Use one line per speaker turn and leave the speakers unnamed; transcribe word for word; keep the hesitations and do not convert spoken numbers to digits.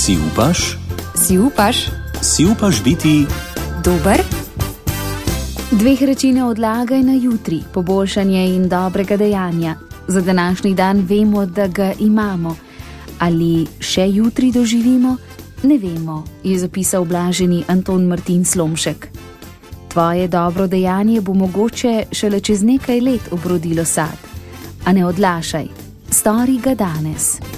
Si upaš?
Si upaš?
Si upaš biti
Dober? Dveh reči ne odlagaj na jutri, poboljšanje in dobrega dejanja. Za današnji dan vemo, da ga imamo. Ali še jutri doživimo? Ne vemo, je zapisal blaženi Anton Martin Slomšek. Tvoje dobro dejanje bo mogoče šele čez nekaj let obrodilo sad. A ne odlašaj, stori ga danes.